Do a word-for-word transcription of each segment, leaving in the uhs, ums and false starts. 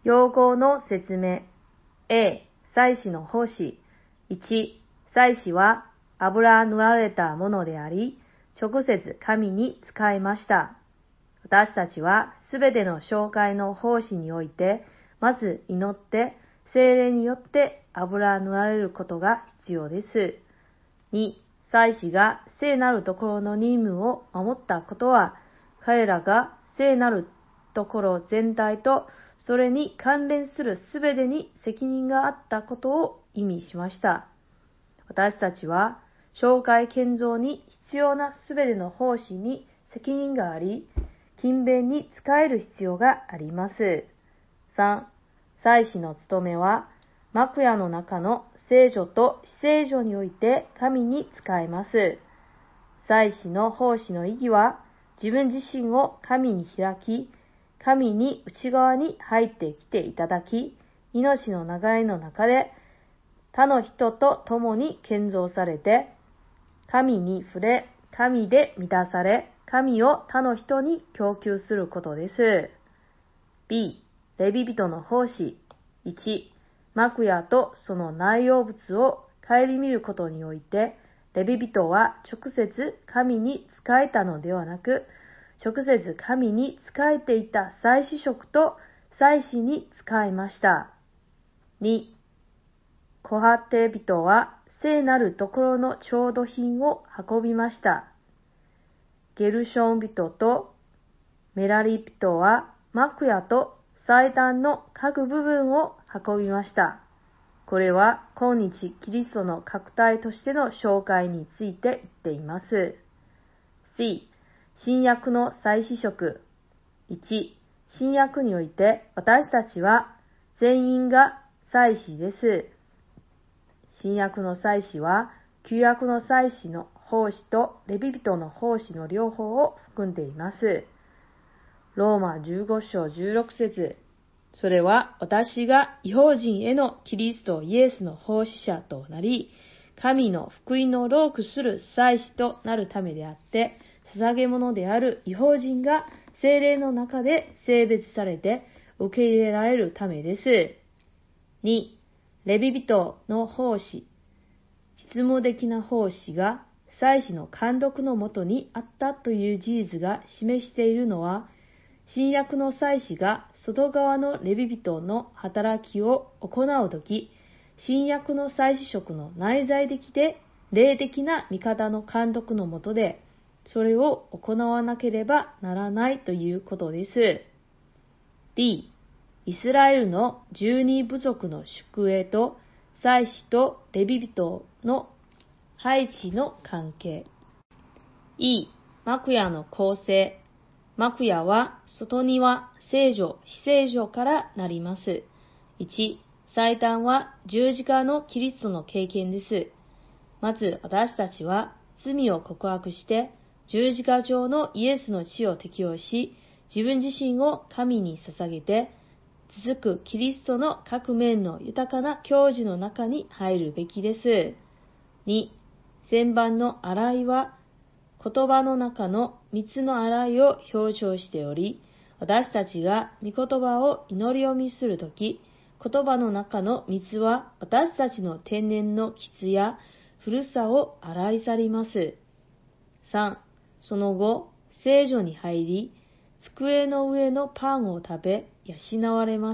用語の説明。A、祭司の奉仕。いち、祭司は油塗られたものであり、直接神に仕えました。私たちはすべての教会の奉仕において、まず祈って、聖霊によって油塗られることが必要です。に、祭司が聖なるところの任務を守ったことは、彼らが聖なるところ全体とそれに関連するすべてに責任があったことを意味しました。私たちは、教会建造に必要なすべての奉仕に責任があり、勤勉に仕える必要があります。さん、祭司の務めは、幕屋の中の聖所と至聖所において神に仕えます。祭司の奉仕の意義は、自分自身を神に開き、神に内側に入ってきていただき、命の流れの中で他の人と共に建造されて、神に触れ、神で満たされ、神を他の人に供給することです。B、レビ人の奉仕。いち、幕屋とその内容物を顧みることにおいて、レビ人は直接神に仕えたのではなく、直接神に仕えていた祭司職と祭司に仕えました。に、コハテ人は聖なるところの調度品を運びました。ゲルション人とメラリ人は幕屋と祭壇の各部分を運びました。これは今日キリストの核体としての紹介について言っています。C、新約の祭司職。いち、新約において私たちは全員が祭司です。新約の祭司は旧約の祭司の奉仕とレビ人の奉仕の両方を含んでいます。ローマじゅうご章じゅうろく節。それは私が異邦人へのキリストイエスの奉仕者となり、神の福音の労苦する祭司となるためであって、捧げ物である異邦人が聖霊の中で聖別されて受け入れられるためです。に、レビ人の奉仕。実務的な奉仕が祭司の監督のもとにあったという事実が示しているのは、新約の祭司が外側のレビ人の働きを行うとき、新約の祭司職の内在的で霊的な味方の監督のもとで、それを行わなければならないということです。D、イスラエルの十二部族の宿営と祭司とレビ人の配置の関係。E、幕屋の構成。幕屋は外庭、聖所、至聖所からなります。いち、祭壇は十字架のキリストの経験です。まず私たちは罪を告白して十字架上のイエスの血を適用し、自分自身を神に捧げて、続くキリストの各面の豊かな教授の中に入るべきです。に、旋盤の洗いは言葉の中の蜜の洗いを表彰しており、私たちが御言葉を祈り読みするとき、言葉の中の蜜は私たちの天然の傷や古さを洗い去ります。さん、その後、聖所に入り、机の上のパンを食べ、養われます。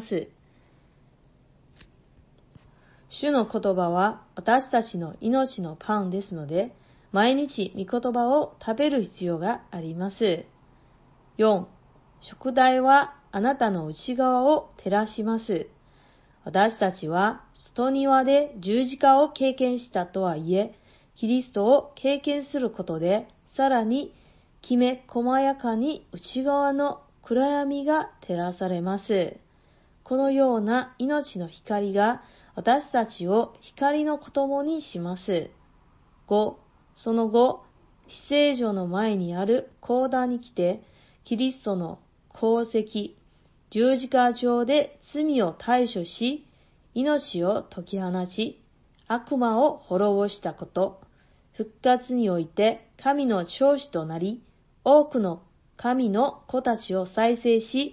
主の言葉は私たちの命のパンですので、毎日御言葉を食べる必要があります。よん、食材はあなたの内側を照らします。私たちは外庭で十字架を経験したとはいえ、キリストを経験することで、さらにきめ細やかに内側の暗闇が照らされます。このような命の光が私たちを光の子供にします。ご、その後、至聖所の前にある講談に来て、キリストの功績、十字架上で罪を対処し、命を解き放ち、悪魔を滅ぼしたこと、復活において神の長子となり、多くの神の子たちを再生し、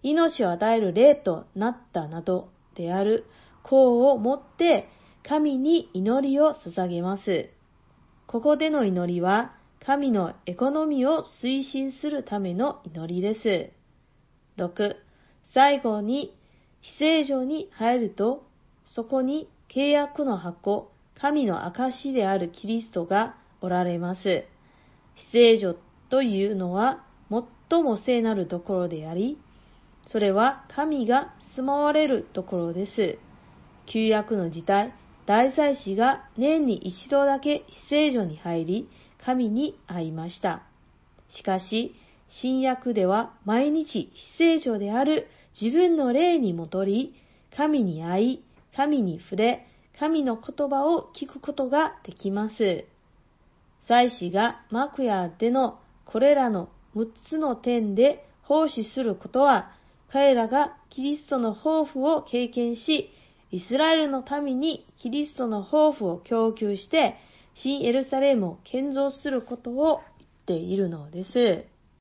命を与える霊となったなどである功をもって神に祈りを捧げます。ここでの祈りは神のエコノミーを推進するための祈りです。ろく、最後に至聖所に入ると、そこに契約の箱、神の証であるキリストがおられます。至聖所というのは最も聖なるところであり、それは神が住まわれるところです。旧約の時代、大祭司が年に一度だけ至聖所に入り、神に会いました。しかし、新約では毎日至聖所である自分の霊に戻り、神に会い、神に触れ、神の言葉を聞くことができます。祭司が幕屋でのこれらのむっつの点で奉仕することは、彼らがキリストの豊富を経験し、イスラエルの民にキリストの豊富を供給して、新エルサレムを建造することを言っているのです。